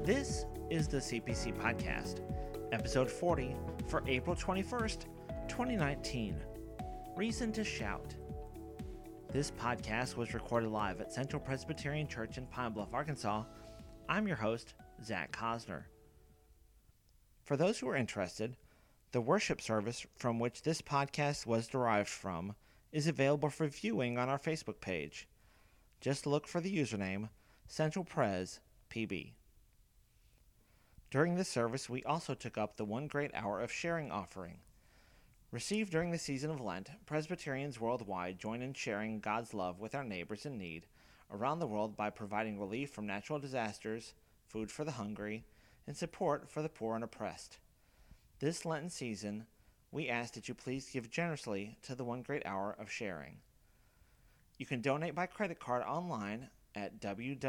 This is the CPC Podcast, episode 40 for April 21st, 2019. Reason to Shout. This podcast was recorded live at Central Presbyterian Church in Pine Bluff, Arkansas. I'm your host, Zach Cosner. For those who are interested, the worship service from which this podcast was derived from is available for viewing on our Facebook page. Just look for the username Central Pres PB. During this service, we also took up the One Great Hour of Sharing offering. Received during the season of Lent, Presbyterians worldwide join in sharing God's love with our neighbors in need around the world by providing relief from natural disasters, food for the hungry, and support for the poor and oppressed. This Lenten season, we ask that you please give generously to the One Great Hour of Sharing. You can donate by credit card online at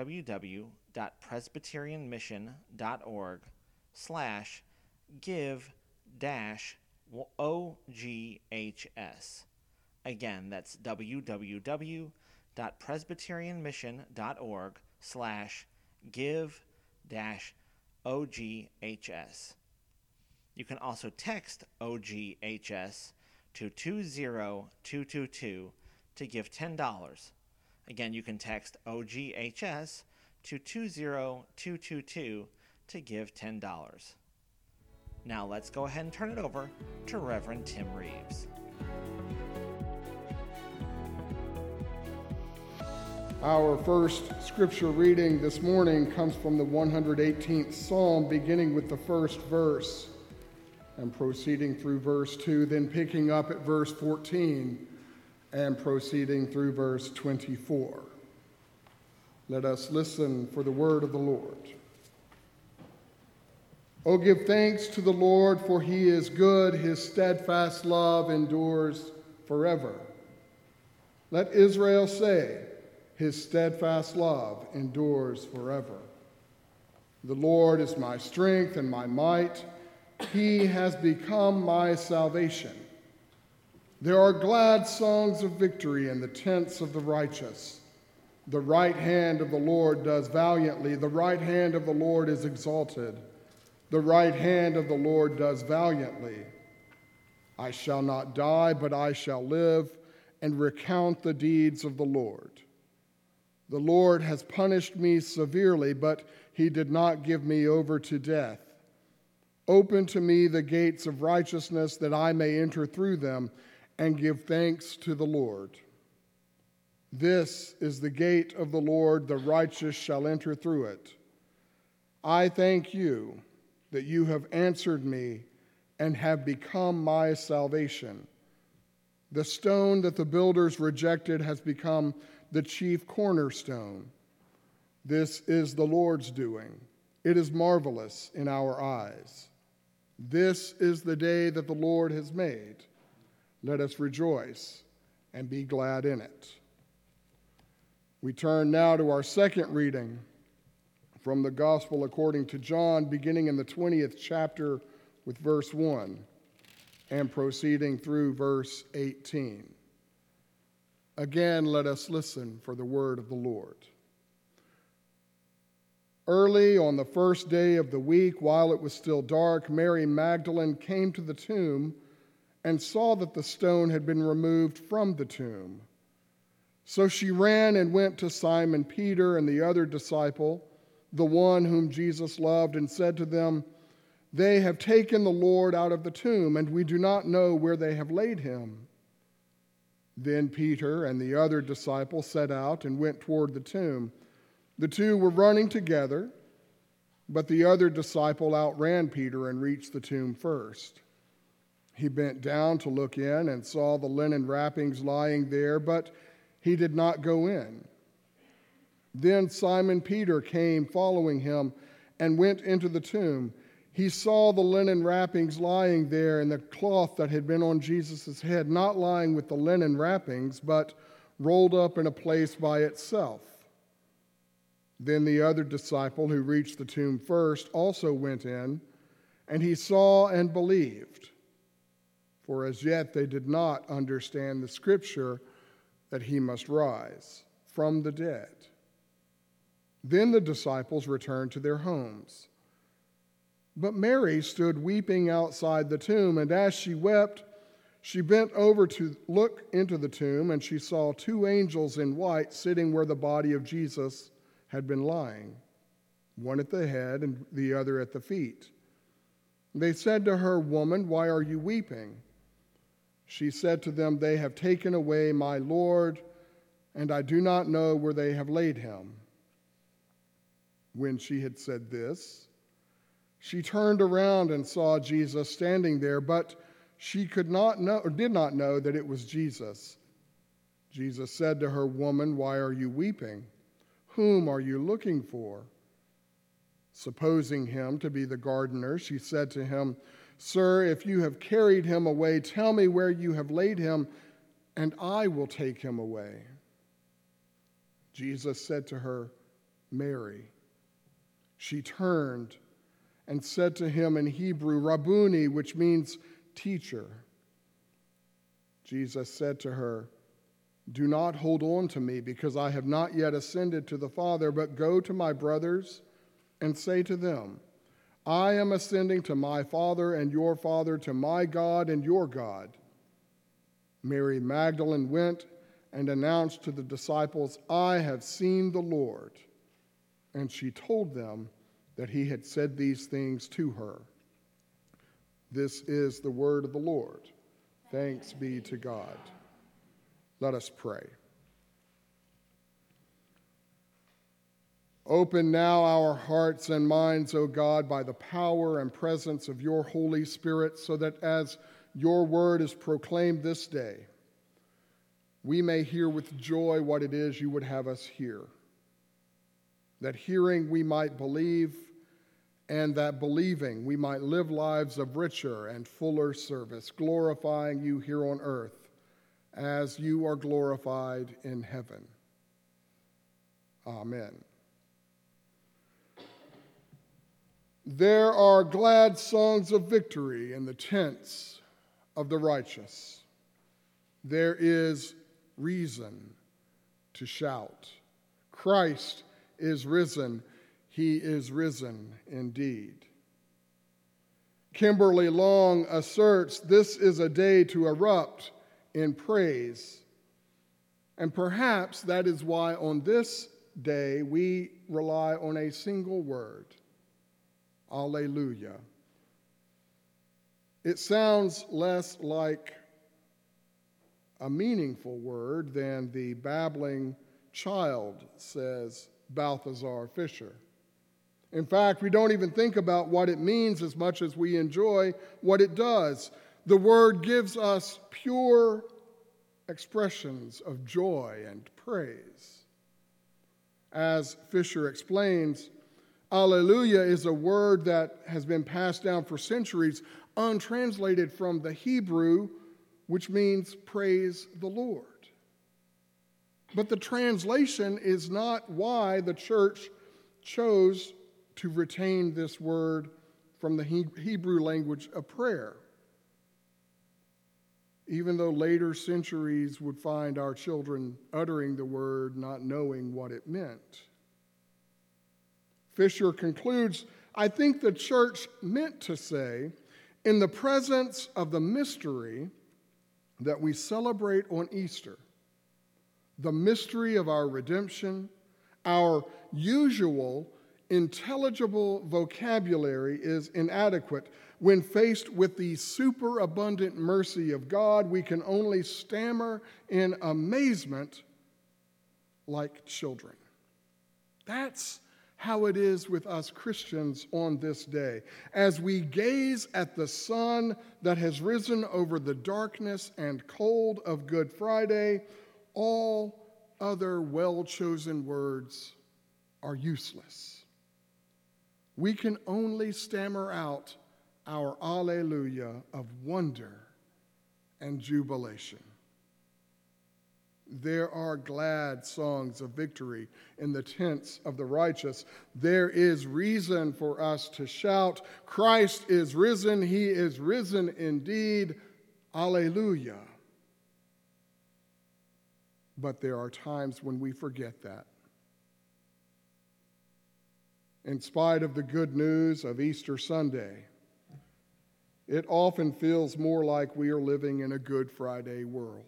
www.presbyterianmission.org/give-OGHS. Again, that's www.presbyterianmission.org/give-OGHS. You can also text OGHS to 20222 to give $10. Again, you can text OGHS to 20222 to give $10. Now let's go ahead and turn it over to Reverend Tim Reeves. Our first scripture reading this morning comes from the 118th Psalm, beginning with the first verse and proceeding through verse 2, then picking up at verse 14 and proceeding through verse 24. Let us listen for the word of the Lord. Oh, give thanks to the Lord, for he is good. His steadfast love endures forever. Let Israel say, his steadfast love endures forever. The Lord is my strength and my might. He has become my salvation. There are glad songs of victory in the tents of the righteous. The right hand of the Lord does valiantly. The right hand of the Lord is exalted. The right hand of the Lord does valiantly. I shall not die, but I shall live and recount the deeds of the Lord. The Lord has punished me severely, but he did not give me over to death. Open to me the gates of righteousness, that I may enter through them and give thanks to the Lord. This is the gate of the Lord, the righteous shall enter through it. I thank you that you have answered me and have become my salvation. The stone that the builders rejected has become the chief cornerstone. This is the Lord's doing. It is marvelous in our eyes. This is the day that the Lord has made. Let us rejoice and be glad in it. We turn now to our second reading from the Gospel according to John, beginning in the 20th chapter with verse 1 and proceeding through verse 18. Again, let us listen for the word of the Lord. Early on the first day of the week, while it was still dark, Mary Magdalene came to the tomb and saw that the stone had been removed from the tomb. So she ran and went to Simon Peter and the other disciple, the one whom Jesus loved, and said to them, "They have taken the Lord out of the tomb, and we do not know where they have laid him." Then Peter and the other disciple set out and went toward the tomb. The two were running together, but the other disciple outran Peter and reached the tomb first. He bent down to look in and saw the linen wrappings lying there, but he did not go in. Then Simon Peter came following him and went into the tomb. He saw the linen wrappings lying there and the cloth that had been on Jesus' head, not lying with the linen wrappings, but rolled up in a place by itself. Then the other disciple who reached the tomb first also went in, and he saw and believed. For as yet they did not understand the scripture that he must rise from the dead. Then the disciples returned to their homes. But Mary stood weeping outside the tomb, and as she wept, she bent over to look into the tomb, and she saw two angels in white sitting where the body of Jesus had been lying, one at the head and the other at the feet. They said to her, "Woman, why are you weeping?" She said to them, "They have taken away my Lord, and I do not know where they have laid him." When she had said this, she turned around and saw Jesus standing there, but she did not know that it was Jesus. Jesus said to her, "Woman, why are you weeping? Whom are you looking for?" Supposing him to be the gardener, she said to him, "Sir, if you have carried him away, tell me where you have laid him, and I will take him away." Jesus said to her, "Mary." She turned and said to him in Hebrew, "Rabboni," which means teacher. Jesus said to her, "Do not hold on to me, because I have not yet ascended to the Father, but go to my brothers and say to them, I am ascending to my Father and your Father, to my God and your God." Mary Magdalene went and announced to the disciples, "I have seen the Lord." And she told them that he had said these things to her. This is the word of the Lord. Thanks be to God. Let us pray. Open now our hearts and minds, O God, by the power and presence of your Holy Spirit, so that as your word is proclaimed this day, we may hear with joy what it is you would have us hear. That hearing we might believe, and that believing we might live lives of richer and fuller service, glorifying you here on earth as you are glorified in heaven. Amen. There are glad songs of victory in the tents of the righteous. There is reason to shout. Christ is risen. He is risen indeed. Kimberly Long asserts this is a day to erupt in praise. And perhaps that is why on this day we rely on a single word, Alleluia. It sounds less like a meaningful word than the babbling child, says Balthazar Fisher. In fact, we don't even think about what it means as much as we enjoy what it does. The word gives us pure expressions of joy and praise. As Fisher explains, Alleluia is a word that has been passed down for centuries, untranslated from the Hebrew, which means praise the Lord. But the translation is not why the church chose to retain this word from the Hebrew language of prayer, even though later centuries would find our children uttering the word, not knowing what it meant. Fisher concludes, I think the church meant to say, in the presence of the mystery that we celebrate on Easter, the mystery of our redemption, our usual intelligible vocabulary is inadequate. When faced with the superabundant mercy of God, we can only stammer in amazement like children. That's how it is with us Christians on this day. As we gaze at the sun that has risen over the darkness and cold of Good Friday, all other well-chosen words are useless. We can only stammer out our Alleluia of wonder and jubilation. There are glad songs of victory in the tents of the righteous. There is reason for us to shout, Christ is risen, he is risen indeed, Alleluia. But there are times when we forget that. In spite of the good news of Easter Sunday, it often feels more like we are living in a Good Friday world.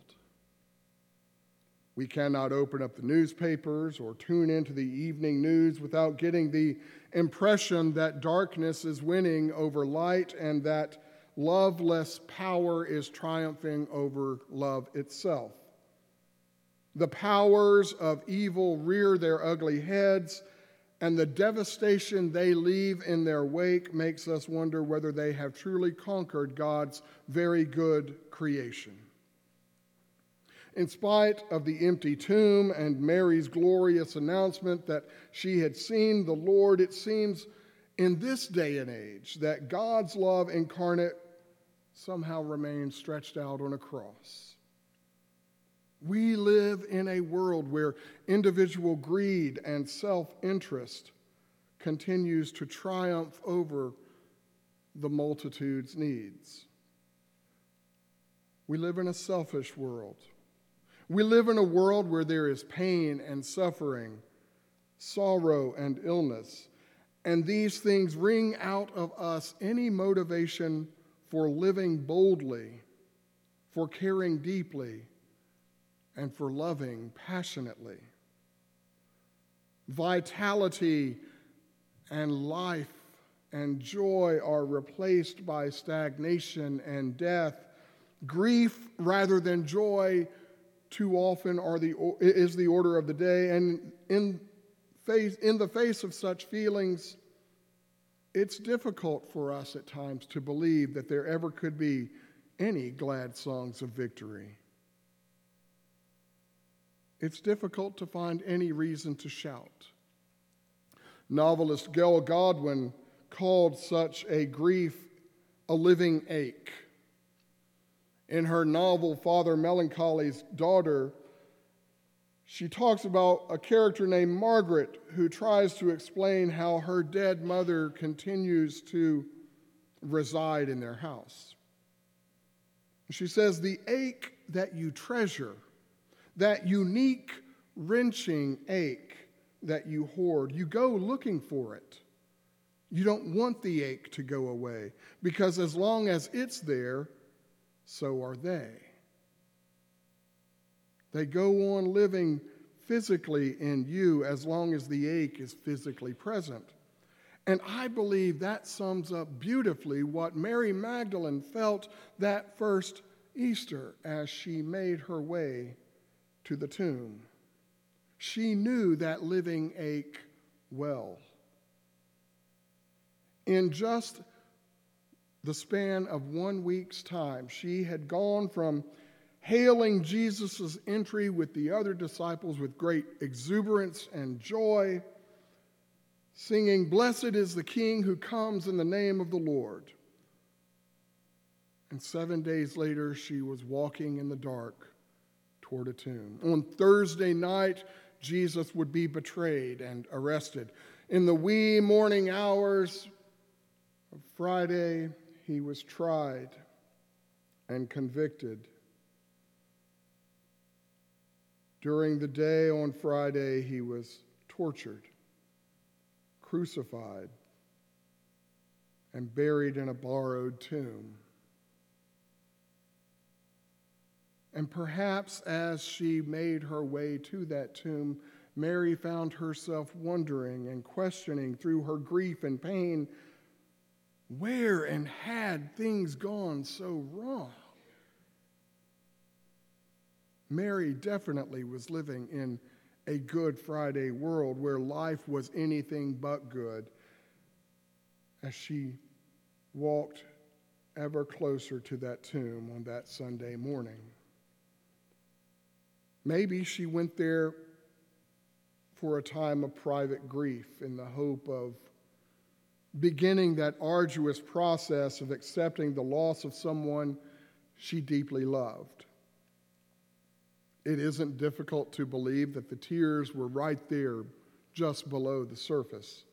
We cannot open up the newspapers or tune into the evening news without getting the impression that darkness is winning over light and that loveless power is triumphing over love itself. The powers of evil rear their ugly heads, and the devastation they leave in their wake makes us wonder whether they have truly conquered God's very good creation. In spite of the empty tomb and Mary's glorious announcement that she had seen the Lord, it seems in this day and age that God's love incarnate somehow remains stretched out on a cross. We live in a world where individual greed and self-interest continues to triumph over the multitude's needs. We live in a selfish world. We live in a world where there is pain and suffering, sorrow and illness, and these things wring out of us any motivation for living boldly, for caring deeply, and for loving passionately. Vitality and life and joy are replaced by stagnation and death. Grief rather than joy too often is the order of the day, and in the face of such feelings, it's difficult for us at times to believe that there ever could be any glad songs of victory. It's difficult to find any reason to shout. Novelist Gail Godwin called such a grief a living ache. In her novel, Father Melancholy's Daughter, she talks about a character named Margaret who tries to explain how her dead mother continues to reside in their house. She says, "The ache that you treasure, that unique, wrenching ache that you hoard, you go looking for it. You don't want the ache to go away, because as long as it's there, so are they. They go on living physically in you as long as the ache is physically present." And I believe that sums up beautifully what Mary Magdalene felt that first Easter as she made her way to the tomb. She knew that living ache well. In just the span of 1 week's time, she had gone from hailing Jesus' entry with the other disciples with great exuberance and joy, singing, "Blessed is the King who comes in the name of the Lord." And 7 days later, she was walking in the dark toward a tomb. On Thursday night, Jesus would be betrayed and arrested. In the wee morning hours of Friday, he was tried and convicted. During the day on Friday, he was tortured, crucified, and buried in a borrowed tomb. And perhaps as she made her way to that tomb, Mary found herself wondering and questioning through her grief and pain, where and had things gone so wrong? Mary definitely was living in a Good Friday world where life was anything but good as she walked ever closer to that tomb on that Sunday morning. Maybe she went there for a time of private grief in the hope of beginning that arduous process of accepting the loss of someone she deeply loved. It isn't difficult to believe that the tears were right there just below the surface.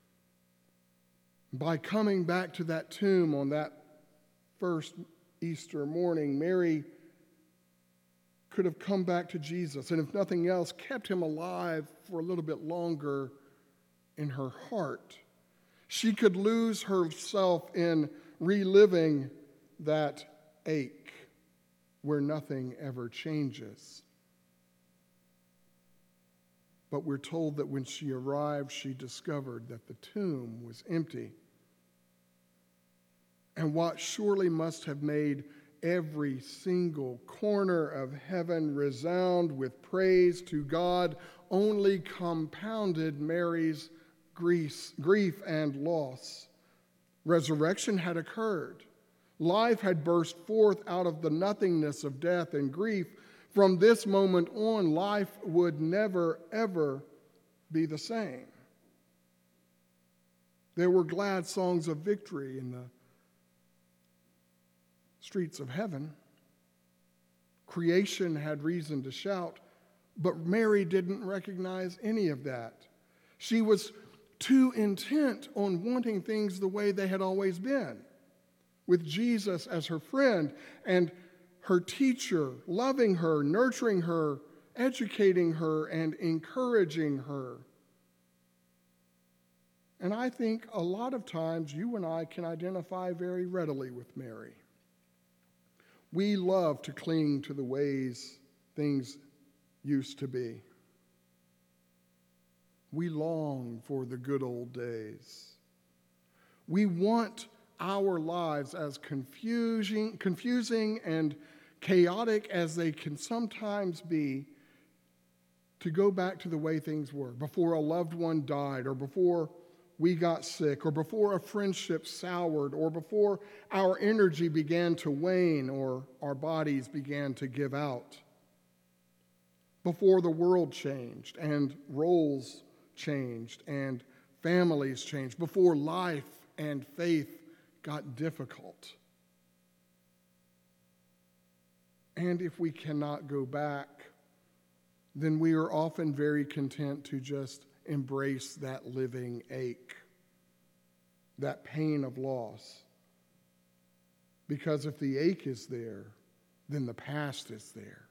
By coming back to that tomb on that first Easter morning, Mary could have come back to Jesus, and if nothing else, kept him alive for a little bit longer in her heart. She could lose herself in reliving that ache where nothing ever changes. But we're told that when she arrived, she discovered that the tomb was empty. And what surely must have made every single corner of heaven resound with praise to God only compounded Mary's grief and loss. Resurrection had occurred. Life had burst forth out of the nothingness of death and grief. From this moment on, life would never, ever be the same. There were glad songs of victory in the streets of heaven. Creation had reason to shout, but Mary didn't recognize any of that. She was too intent on wanting things the way they had always been, with Jesus as her friend and her teacher, loving her, nurturing her, educating her, and encouraging her. And I think a lot of times you and I can identify very readily with Mary. We love to cling to the ways things used to be. We long for the good old days. We want our lives, as confusing and chaotic as they can sometimes be, to go back to the way things were before a loved one died, or before we got sick, or before a friendship soured, or before our energy began to wane, or our bodies began to give out. Before the world changed and roles changed and families changed. Before life and faith got difficult. And if we cannot go back, then we are often very content to just embrace that living ache, that pain of loss. Because if the ache is there, then the past is there.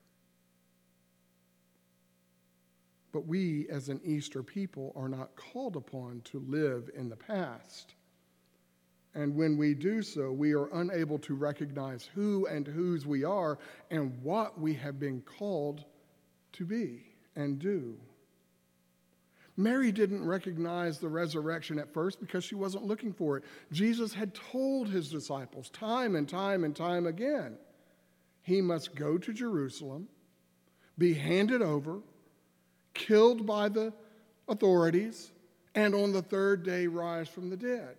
But we, as an Easter people, are not called upon to live in the past. And when we do so, we are unable to recognize who and whose we are and what we have been called to be and do. Mary didn't recognize the resurrection at first because she wasn't looking for it. Jesus had told his disciples time and time and time again, he must go to Jerusalem, be handed over, killed by the authorities, and on the third day rise from the dead.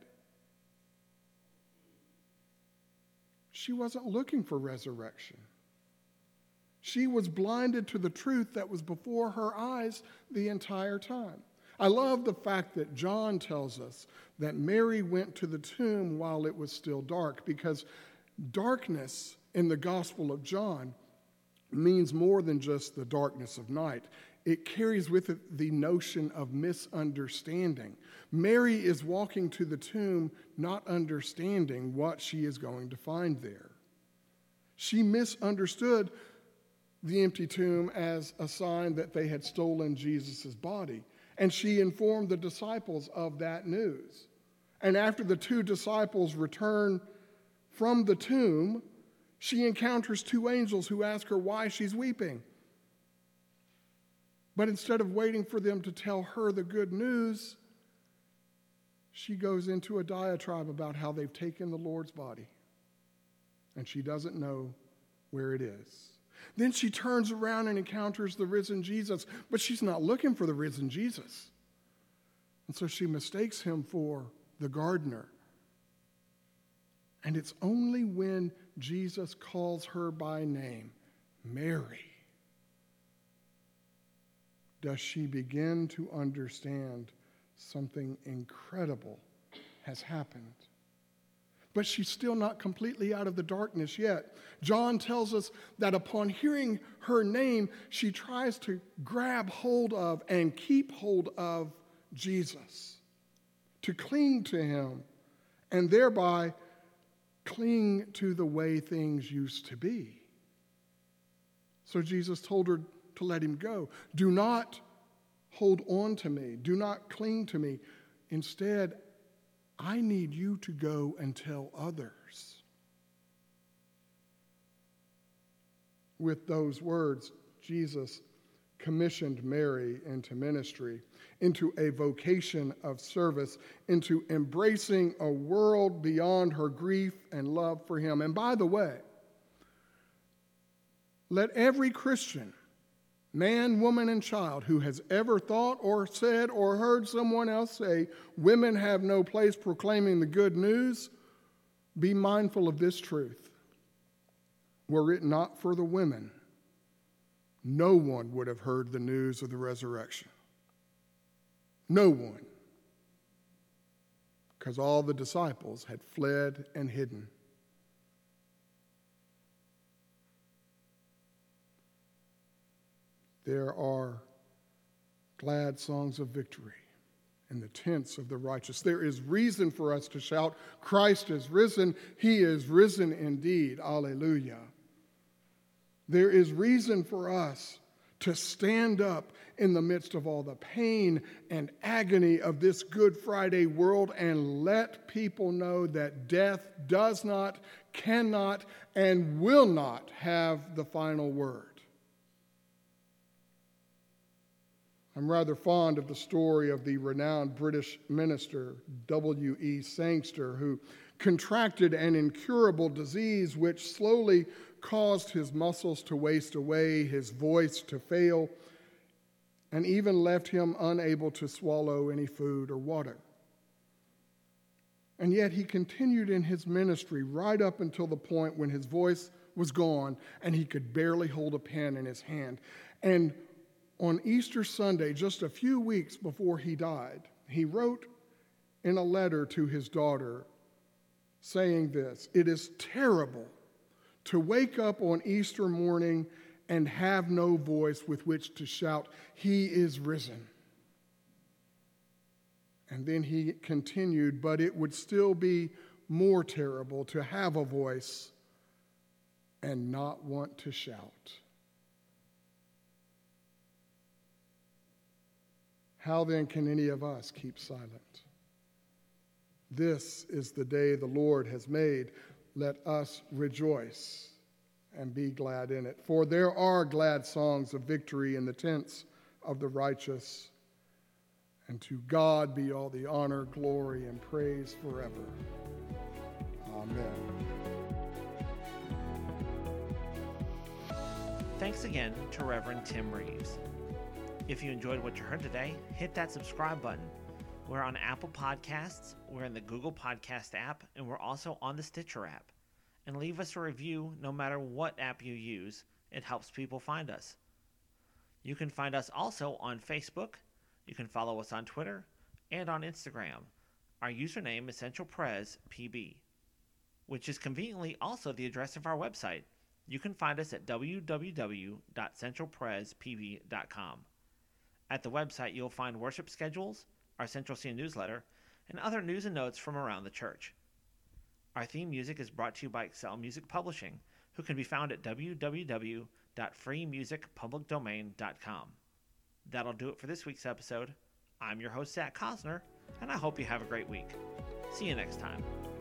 She wasn't looking for resurrection. She was blinded to the truth that was before her eyes the entire time. I love the fact that John tells us that Mary went to the tomb while it was still dark, because darkness in the Gospel of John means more than just the darkness of night. It carries with it the notion of misunderstanding. Mary is walking to the tomb not understanding what she is going to find there. She misunderstood the empty tomb as a sign that they had stolen Jesus' body, and she informed the disciples of that news. And after the two disciples return from the tomb, she encounters two angels who ask her why she's weeping. But instead of waiting for them to tell her the good news, she goes into a diatribe about how they've taken the Lord's body, and she doesn't know where it is. Then she turns around and encounters the risen Jesus, but she's not looking for the risen Jesus. And so she mistakes him for the gardener. And it's only when Jesus calls her by name, Mary, does she begin to understand something incredible has happened. But she's still not completely out of the darkness yet. John tells us that upon hearing her name, she tries to grab hold of and keep hold of Jesus, to cling to him, and thereby cling to the way things used to be. So Jesus told her to let him go. Do not hold on to me. Do not cling to me. Instead, I need you to go and tell others. With those words, Jesus commissioned Mary into ministry, into a vocation of service, into embracing a world beyond her grief and love for him. And by the way, let every Christian, man, woman, and child who has ever thought or said or heard someone else say, women have no place proclaiming the good news, be mindful of this truth. Were it not for the women, no one would have heard the news of the resurrection. No one. Because all the disciples had fled and hidden. There are glad songs of victory in the tents of the righteous. There is reason for us to shout, Christ is risen. He is risen indeed. Alleluia. There is reason for us to stand up in the midst of all the pain and agony of this Good Friday world and let people know that death does not, cannot, and will not have the final word. I'm rather fond of the story of the renowned British minister W.E. Sangster, who contracted an incurable disease which slowly caused his muscles to waste away, his voice to fail, and even left him unable to swallow any food or water. And yet he continued in his ministry right up until the point when his voice was gone and he could barely hold a pen in his hand. And on Easter Sunday, just a few weeks before he died, he wrote in a letter to his daughter saying this, "It is terrible to wake up on Easter morning and have no voice with which to shout, 'He is risen.'" And then he continued, "But it would still be more terrible to have a voice and not want to shout." How then can any of us keep silent? This is the day the Lord has made. Let us rejoice and be glad in it. For there are glad songs of victory in the tents of the righteous. And to God be all the honor, glory, and praise forever. Amen. Thanks again to Reverend Tim Reeves. If you enjoyed what you heard today, hit that subscribe button. We're on Apple Podcasts, we're in the Google Podcast app, and we're also on the Stitcher app. And leave us a review no matter what app you use. It helps people find us. You can find us also on Facebook. You can follow us on Twitter and on Instagram. Our username is CentralPresPB, which is conveniently also the address of our website. You can find us at www.centralprespb.com. At the website, you'll find worship schedules, our Central Scene newsletter, and other news and notes from around the church. Our theme music is brought to you by Excel Music Publishing, who can be found at www.freemusicpublicdomain.com. That'll do it for this week's episode. I'm your host, Zach Cosner, and I hope you have a great week. See you next time.